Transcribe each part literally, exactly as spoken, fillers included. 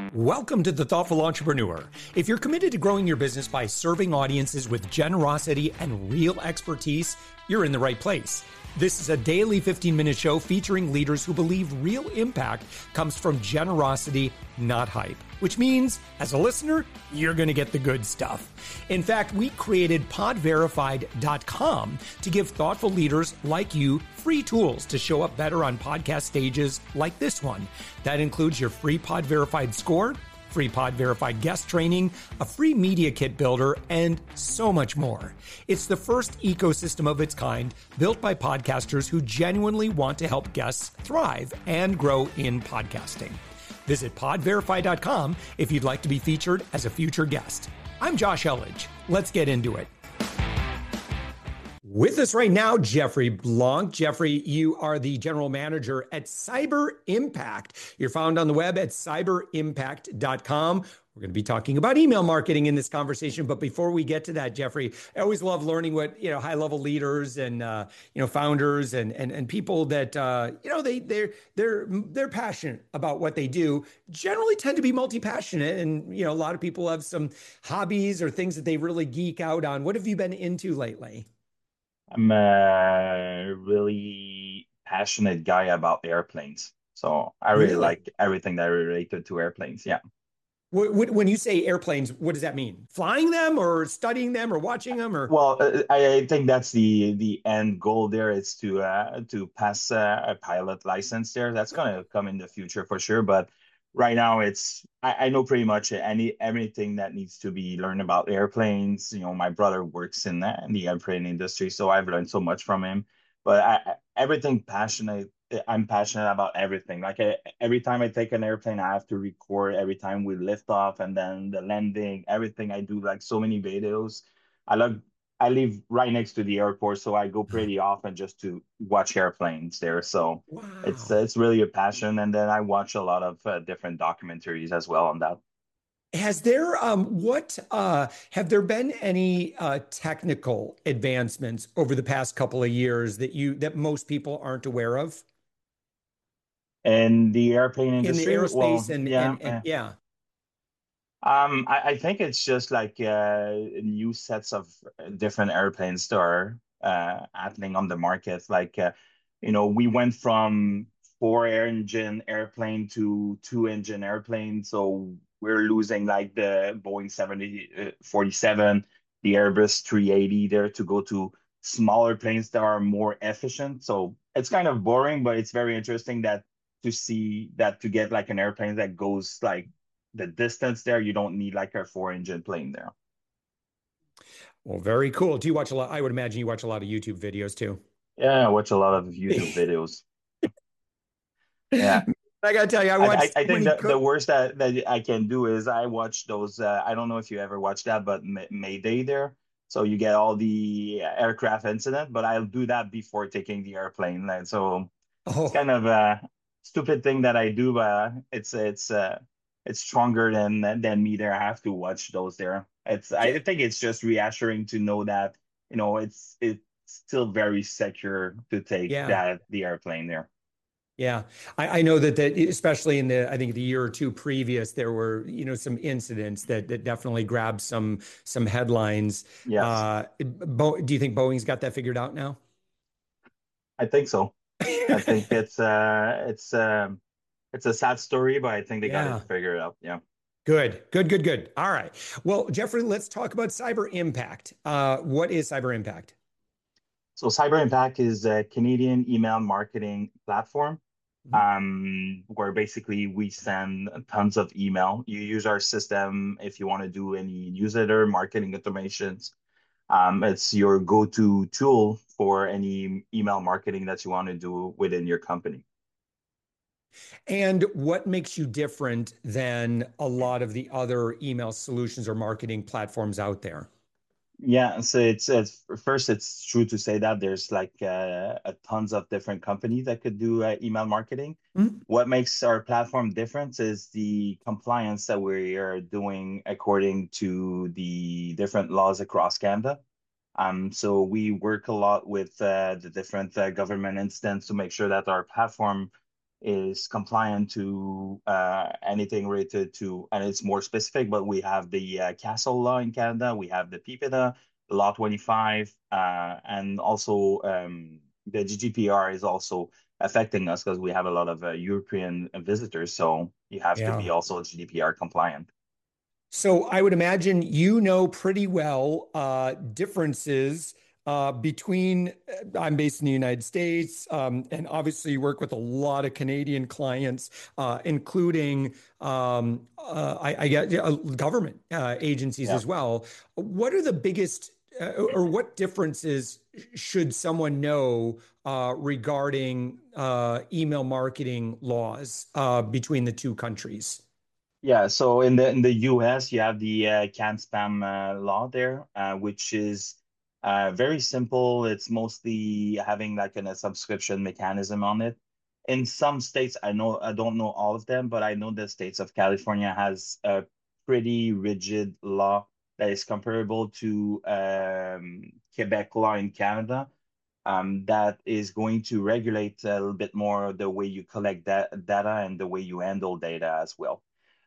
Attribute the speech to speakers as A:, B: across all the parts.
A: Welcome to The Thoughtful Entrepreneur. If you're committed to growing your business by serving audiences with generosity and real expertise, you're in the right place. This is a daily fifteen-minute show featuring leaders who believe real impact comes from generosity, not hype. Which means, as a listener, you're going to get the good stuff. In fact, we created pod verified dot com to give thoughtful leaders like you free tools to show up better on podcast stages like this one. That includes your free Pod Verified score, free Pod Verified guest training, a free media kit builder, and so much more. It's the first ecosystem of its kind built by podcasters who genuinely want to help guests thrive and grow in podcasting. Visit pod verify dot com if you'd like to be featured as a future guest. I'm Josh Elledge. Let's get into it. With us right now, Jeffrey Blanc. Jeffrey, you are the general manager at Cyber Impact. You're found on the web at cyber impact dot com. We're going to be talking about email marketing in this conversation. But before we get to that, Jeffrey, I always love learning what, you know, high level leaders and, uh, you know, founders and, and, and people that, uh, you know, they, they're, they're, they're passionate about what they do, generally tend to be multi-passionate. And, you know, a lot of people have some hobbies or things that they really geek out on. What have you been into lately?
B: I'm a really passionate guy about airplanes. So I really
A: Really?
B: like everything that related to airplanes. Yeah.
A: When you say airplanes, what does that mean? Flying them or studying them or watching them or?
B: Well, uh, I, I think that's the the end goal there is to uh, to pass uh, a pilot license there. That's going to come in the future for sure. But right now, it's I, I know pretty much any everything that needs to be learned about airplanes. You know, my brother works in the, in the airplane industry, so I've learned so much from him. But I, I- everything passionate, I'm passionate about everything. Like I, every time I take an airplane, I have to record every time we lift off and then the landing, everything I do, like so many videos. I love I live right next to the airport, so I go pretty often just to watch airplanes there. So it's
A: Wow.
B: it's really a passion, and then I watch a lot of uh, different documentaries as well on that.
A: Has there um what uh have there been any uh technical advancements over the past couple of years that you that most people aren't aware of
B: And the airplane
A: in the
B: industry,
A: aerospace
B: well,
A: and
B: yeah,
A: and and
B: eh,
A: yeah.
B: um, I, I think it's just like uh, new sets of different airplanes that are uh, happening on the market. Like, uh, you know, we went from four engine airplane to two engine airplane. So we're losing like the Boeing seventy uh, forty-seven, the Airbus three eighty there to go to smaller planes that are more efficient. So it's kind of boring, but it's very interesting that to see that to get like an airplane that goes like the distance there, you don't need like a four engine plane there.
A: Well, very cool. Do you watch a lot? I would imagine you watch a lot of YouTube videos too.
B: Yeah, I watch a lot of YouTube videos. Yeah.
A: I gotta tell you, I
B: I,
A: watched
B: I, I
A: so
B: think
A: many
B: that
A: cook.
B: the worst that, that I can do is I watch those. Uh, I don't know if you ever watched that, but May Mayday there. So you get all the aircraft incident, but I'll do that before taking the airplane. And so it's
A: Oh,
B: kind of a stupid thing that I do, but it's it's uh, it's stronger than than me there. I have to watch those there. It's
A: yeah,
B: I think it's just reassuring to know that you know it's it's still very secure to take
A: yeah.
B: that the airplane there.
A: Yeah, I, I know that that especially in the I think the year or two previous, there were you know some incidents that that definitely grabbed some some headlines.
B: Yes,
A: Uh, Bo, do you think Boeing's got that figured out now?
B: I think so. I think it's uh it's um it's a sad story, but I think they got it
A: Yeah,
B: figured out. Yeah.
A: good, good, good, good. All right. Well, Jeffrey, let's talk about Cyber Impact. Uh, what is Cyber Impact?
B: So Cyber Impact is a Canadian email marketing platform
A: Mhm.
B: um, where basically we send tons of email. You use our system if you want to do any newsletter marketing automations. Um, it's your go-to tool for any email marketing that you want to do within your company.
A: And what makes you different than a lot of the other email solutions or marketing platforms out there?
B: Yeah, so it's, it's first, it's true to say that there's like uh, a tons of different companies that could do uh, email marketing.
A: Mhm.
B: What makes our platform different is the compliance that we are doing according to the different laws across Canada. Um, so we work a lot with uh, the different uh, government instances to make sure that our platform is compliant to uh, anything related to, and it's more specific, but we have the uh, Castle law in Canada, we have the PIPEDA, the Law twenty-five, uh, and also um, the G D P R is also affecting us because we have a lot of uh, European visitors. So you have to be
A: Yeah.
B: also G D P R compliant.
A: So I would imagine you know pretty well uh, differences uh, between. uh, I'm based in the United States, um, and obviously you work with a lot of Canadian clients, uh, including um, uh, I, I get uh, government uh, agencies
B: Yeah.
A: as well. What are the biggest, uh, or what differences should someone know uh, regarding uh, email marketing laws uh, between the two countries?
B: Yeah, so in the in the U S, you have the uh, can spam uh, law there, uh, which is uh, very simple. It's mostly having like an, a subscription mechanism on it. In some states, I know I don't know all of them, but I know the states of California has a pretty rigid law that is comparable to um, Quebec law in Canada. Um, that is going to regulate a little bit more the way you collect that data and the way you handle data as well.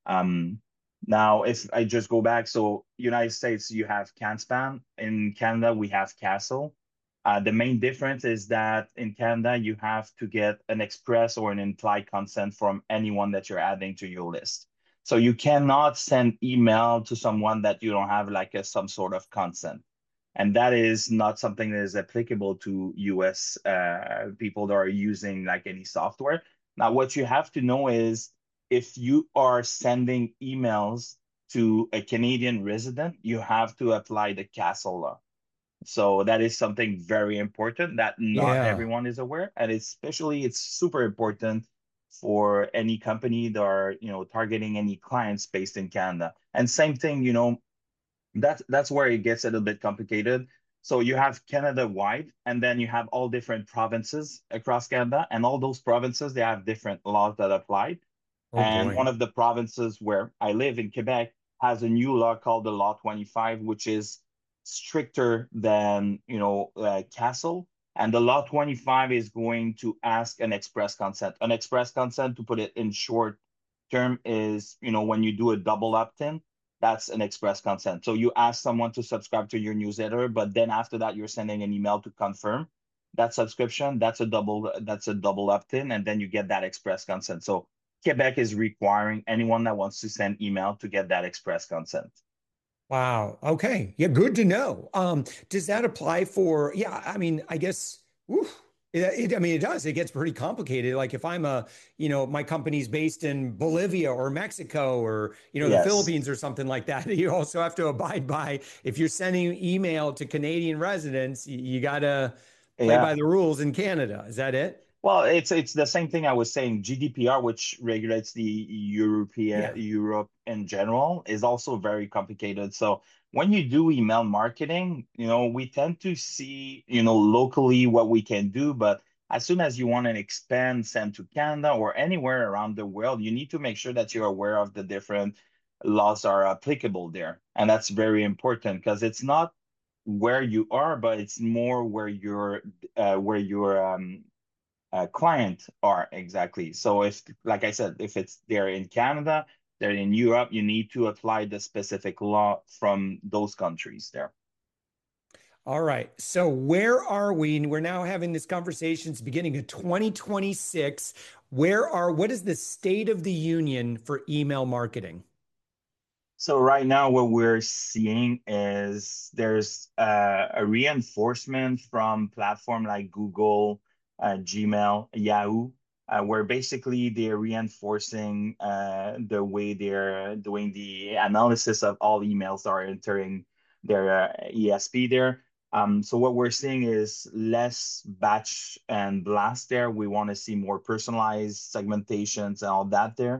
B: Um, Now, if I just go back, so United States, you have CanSpan. In Canada, we have Castle. Uh, the main difference is that in Canada, you have to get an express or an implied consent from anyone that you're adding to your list. So you cannot send email to someone that you don't have like a, some sort of consent. And that is not something that is applicable to U S uh, people that are using like any software. Now, what you have to know is if you are sending emails to a Canadian resident, you have to apply the Castle law. So that is something very important that not
A: Yeah.
B: everyone is aware, and especially it's super important for any company that are, you know, targeting any clients based in Canada. And same thing, you know, that's that's where it gets a little bit complicated. So you have Canada wide, and then you have all different provinces across Canada, and all those provinces they have different laws that apply.
A: Oh
B: And
A: boy.
B: one of the provinces where I live in Quebec has a new law called the Law twenty-five, which is stricter than, you know, uh, Castle. And the Law twenty-five is going to ask an express consent. An express consent, to put it in short term, is, you know, when you do a double opt-in, that's an express consent. So you ask someone to subscribe to your newsletter, but then after that, you're sending an email to confirm that subscription. That's a double, that's a double opt-in, and then you get that express consent. So Quebec is requiring anyone that wants to send email to get that express consent.
A: Wow. Okay. Yeah, good to know. Um, does that apply for, yeah, I mean, I guess, oof, it, it, I mean, it does. It gets pretty complicated. Like if I'm a, you know, my company's based in Bolivia or Mexico or, you know, the
B: Yes.
A: Philippines or something like that, you also have to abide by, if you're sending email to Canadian residents, you, you got to play by
B: Yeah.
A: the rules in Canada. Is that it?
B: Well, it's it's the same thing I was saying. G D P R, which regulates the European
A: Yeah.
B: Europe in general, is also very complicated. So when you do email marketing, you know, we tend to see, you know, locally what we can do, but as soon as you want to expand, send to Canada or anywhere around the world, you need to make sure that you're aware of the different laws are applicable there. And that's very important because it's not where you are, but it's more where you're uh, where you're um, uh, client are exactly. So if, like I said, if it's they're in Canada, they're in Europe, you need to apply the specific law from those countries there.
A: All right. So where are we? We're now having this conversation. It's beginning of twenty twenty-six. Where are, what is the state of the union for email marketing?
B: So right now, what we're seeing is there's uh, a reinforcement from platform like Google, uh, Gmail, Yahoo, uh, where basically they're reinforcing uh, the way they're doing the analysis of all emails that are entering their uh, E S P there. Um, so what we're seeing is less batch and blast there. We want to see more personalized segmentations and all that there.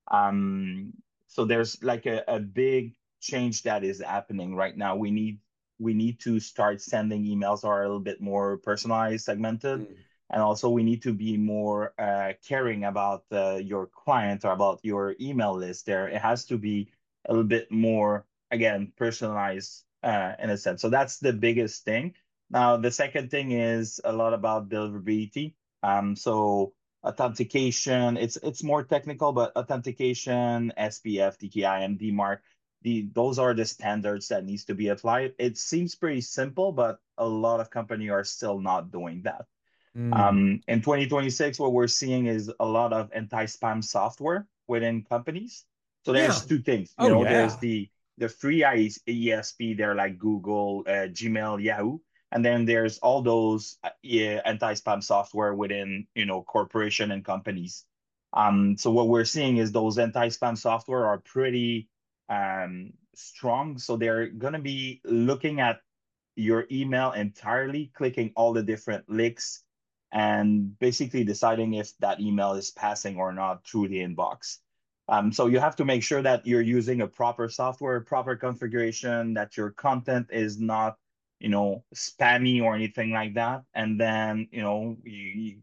B: Um, so there's like a, a big change that is happening right now. We need we need to start sending emails that are a little bit more personalized, segmented,
A: Mm.
B: and also we need to be more uh, caring about uh, your client or about your email list. There, it has to be a little bit more again personalized uh, in a sense. So that's the biggest thing. Now, the second thing is a lot about deliverability. Um, so authentication. It's it's more technical, but authentication, S P F, D K I, and D MARC, the those are the standards that needs to be applied. It seems pretty simple, but a lot of company are still not doing that.
A: Mm.
B: Um, in twenty twenty-six, what we're seeing is a lot of anti-spam software within companies. So
A: Yeah.
B: there's two things, you
A: Oh,
B: know, there's
A: yeah.
B: the the free E S P, they're like Google, uh, Gmail, Yahoo, and then there's all those uh, yeah, anti-spam software within, you know, corporation and companies. Um, so what we're seeing is those anti-spam software are pretty um strong. So they're gonna be looking at your email entirely, clicking all the different links, and basically deciding if that email is passing or not through the inbox. Um, so you have to make sure that you're using a proper software, proper configuration, that your content is not, you know, spammy or anything like that. And then, you know, you, you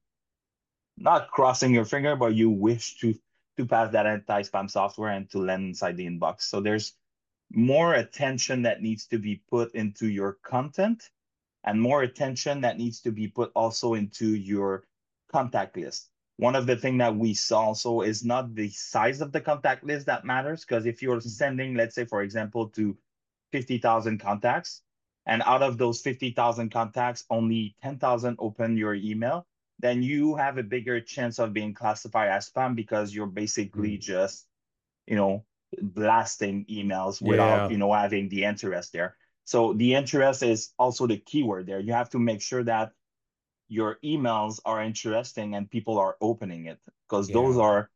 B: not crossing your finger, but you wish to to pass that anti-spam software and to land inside the inbox. So there's more attention that needs to be put into your content and more attention that needs to be put also into your contact list. One of the things that we saw also is not the size of the contact list that matters, because if you're sending, let's say, for example, to fifty thousand contacts, and out of those fifty thousand contacts, only ten thousand open your email, then you have a bigger chance of being classified as spam because you're basically
A: Mm.
B: just, you know, blasting emails without,
A: Yeah.
B: you know, having the interest there. So the interest is also the keyword there. You have to make sure that your emails are interesting and people are opening it, because those
A: Yeah.
B: are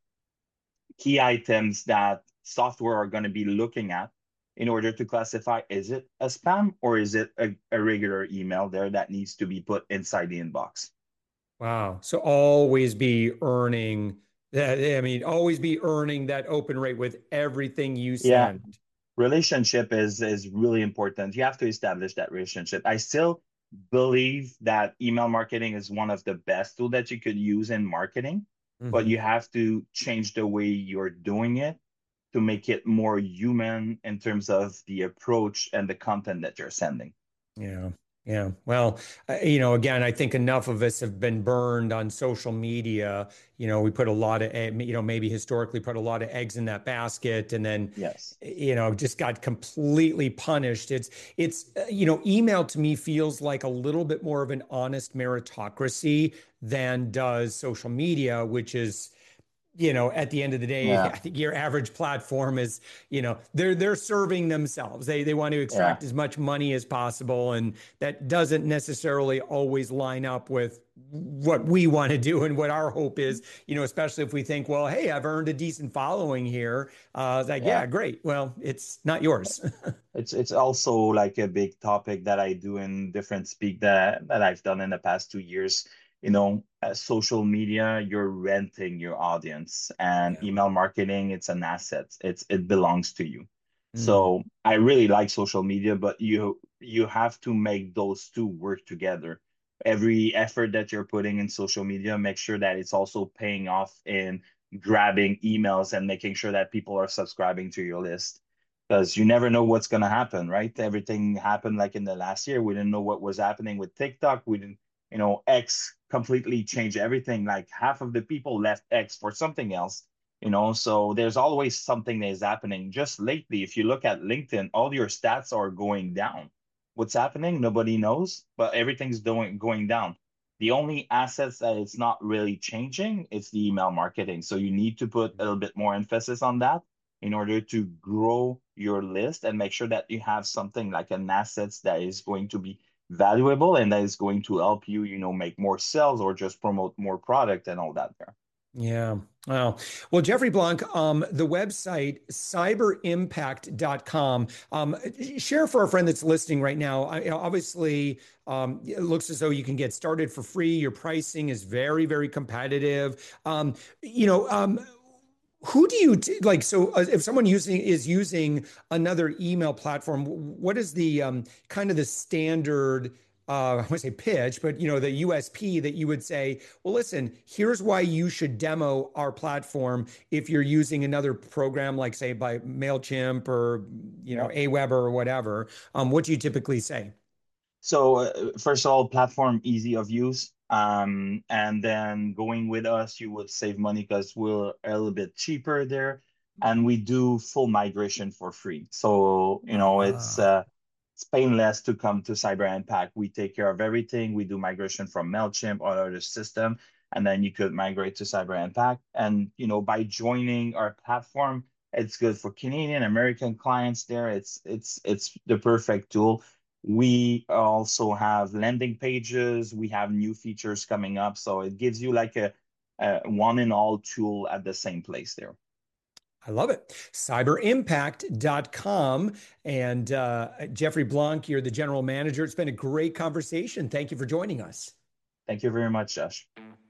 B: key items that software are going to be looking at in order to classify, is it a spam or is it a, a regular email there that needs to be put inside the inbox.
A: Wow. So always be earning that. I mean, always be earning that open rate with everything you
B: Yeah,
A: send.
B: relationship is is really important. You have to establish that relationship. I still believe that email marketing is one of the best tool that you could use in marketing, but
A: Hmm.
B: you have to change the way you're doing it to make it more human in terms of the approach and the content that you're sending.
A: Yeah. Yeah. Well, uh, you know, again, I think enough of us have been burned on social media. You know, we put a lot of, e- you know, maybe historically put a lot of eggs in that basket and then,
B: Yes.
A: you know, just got completely punished. It's, it's, uh, you know, email to me feels like a little bit more of an honest meritocracy than does social media, which is, you know, at the end of the day,
B: Yeah.
A: I think your average platform is, you know, they're they're serving themselves. They they want to
B: Yeah.
A: extract as much money as possible, and that doesn't necessarily always line up with what we want to do and what our hope is. You know, especially if we think, well, hey, I've earned a decent following here. Uh, it's like, yeah,
B: Yeah.
A: great. Well, it's not yours.
B: It's it's also like a big topic that I do in different speak that that I've done in the past two years. You know, uh, social media, you're renting your audience, and
A: Yeah.
B: email marketing, it's an asset. It's it belongs to you.
A: Mm.
B: So I really like social media, but you you have to make those two work together. Every effort that you're putting in social media, make sure that it's also paying off in grabbing emails and making sure that people are subscribing to your list, because you never know what's going to happen, right? Everything happened like in the last year. We didn't know what was happening with TikTok. We didn't, you know, X completely changed everything. Like half of the people left X for something else, you know. So there's always something that is happening. Just lately, if you look at LinkedIn, all your stats are going down. What's happening? Nobody knows, but everything's doing going down. The only assets that it's not really changing, it's the email marketing. So you need to put a little bit more emphasis on that in order to grow your list and make sure that you have something like an assets that is going to be valuable and that is going to help you, you know, make more sales or just promote more product and all that there.
A: Yeah. Wow. Well, Jeffrey Blanc, um, the website cyber impact dot com. Um, share for a friend that's listening right now. I, you know, obviously, um, it looks as though you can get started for free. Your pricing is very, very competitive. Um, you know, um, who do you t like? So, uh, if someone using is using another email platform, what is the um, kind of the standard? Uh, I want to say pitch, but you know, the U S P that you would say, well, listen, here's why you should demo our platform if you're using another program, like say by MailChimp or you know,
B: Yeah.
A: Aweber or whatever. Um, what do you typically say?
B: So uh, first of all, platform easy of use. Um, and then going with us, you would save money because we're a little bit cheaper there. And we do full migration for free. So, you know, it's
A: Ah.
B: uh, it's painless to come to Cyber Impact. We take care of everything. We do migration from MailChimp or other system, and then you could migrate to Cyber Impact. And, you know, by joining our platform, it's good for Canadian, American clients there. It's it's it's the perfect tool. We also have landing pages. We have new features coming up. So it gives you like a, a one in all tool at the same place there.
A: I love it. cyber impact dot com. And uh, Jeffrey Blanc, you're the general manager. It's been a great conversation. Thank you for joining us.
B: Thank you very much, Josh.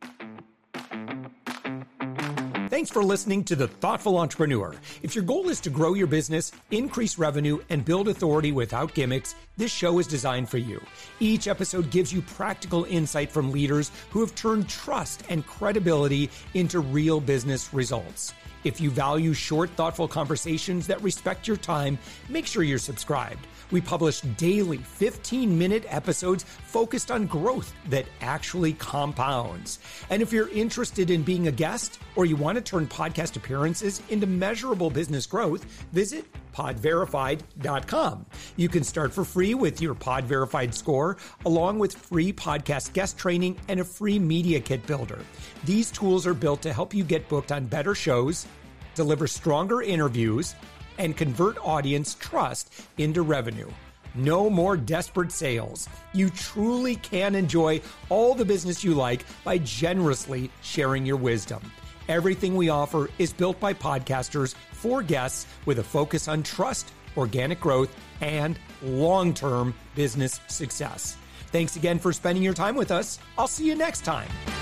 A: Thanks for listening to The Thoughtful Entrepreneur. If your goal is to grow your business, increase revenue, and build authority without gimmicks, this show is designed for you. Each episode gives you practical insight from leaders who have turned trust and credibility into real business results. If you value short, thoughtful conversations that respect your time, make sure you're subscribed. We publish daily fifteen-minute episodes focused on growth that actually compounds. And if you're interested in being a guest or you want to turn podcast appearances into measurable business growth, visit pod verified dot com. You can start for free with your Pod Verified score, along with free podcast guest training and a free media kit builder. These tools are built to help you get booked on better shows, deliver stronger interviews, and convert audience trust into revenue. No more desperate sales. You truly can enjoy all the business you like by generously sharing your wisdom. Everything we offer is built by podcasters for guests with a focus on trust, organic growth, and long-term business success. Thanks again for spending your time with us. I'll see you next time.